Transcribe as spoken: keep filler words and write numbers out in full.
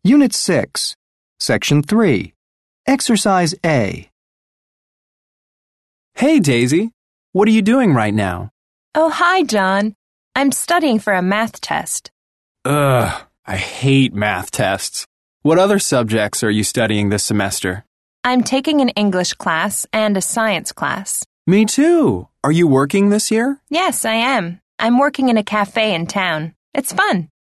Unit six, Section three, Exercise A. Hey, Daisy. What are you doing right now? Oh, hi, John. I'm studying for a math test. Ugh, I hate math tests. What other subjects are you studying this semester? I'm taking an English class and a science class. Me too. Are you working this year? Yes, I am. I'm working in a cafe in town. It's fun.